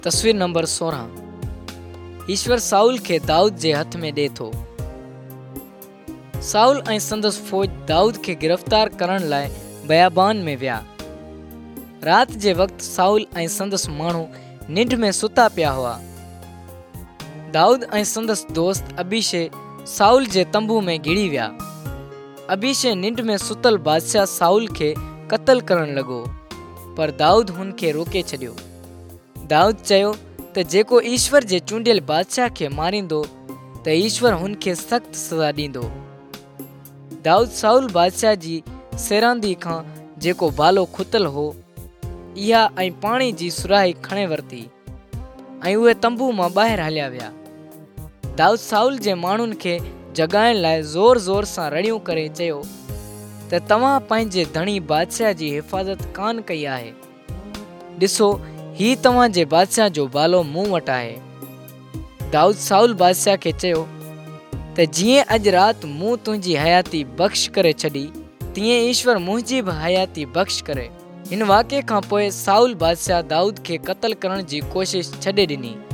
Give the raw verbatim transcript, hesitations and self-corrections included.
तस्वीर नंबर सोरहं। ईश्वर साउल खे दाऊद जे हथ में ॾे थो। साउल ऐं संदसि फ़ौज दाऊद खे गिरफ़्तार करण लाइ बयाबान में विया। रात जे वक़्तु साउल ऐं संदसि माण्हू निंढ में सुता पिया हुआ। दाऊद ऐं संदसि दोस्त अबीशे साउल जे तंबू में घिड़ी विया। अबीशे निंढ में सुतल बादशाह साउल खे क़त्ल करण लॻो, पर दाऊद हुन खे रोके छॾियो। दाऊद चयो त जेको ईश्वर जे चूंडियल बादशाह खे मारींदो त ईश्वर हुन खे सख़्त सज़ा ॾींदो। दाऊद साउल बादशाह जी सेरांदी खां जेको बालो खुतल हो, इहा ऐं पाणी जी सुराही खणे वरिती ऐं उहे तंबू मां ॿाहिरि हलिया विया। दाऊद साउल जे माण्हुनि खे जगाइण लाइ ज़ोर ज़ोर सां रड़ियूं करे चयो त तव्हां पंहिंजे धणी बादशाह जी हिफ़ाज़त कान कई आहे। ॾिसो, ही तव्हां जे बादशाह जो बालो मूं वटि आहे। दाऊद साउल बादशाह खे चयो त जीअं अॼु राति मूं तुंहिंजी हयाती बख़्श करे छॾी, तीअं ईश्वर मुंहिंजी बि हयाती बख़्श करे। हिन वाक़े खां पोइ साउल बादशाह दाऊद खे क़त्ल करण जी कोशिश छॾे ॾिनी।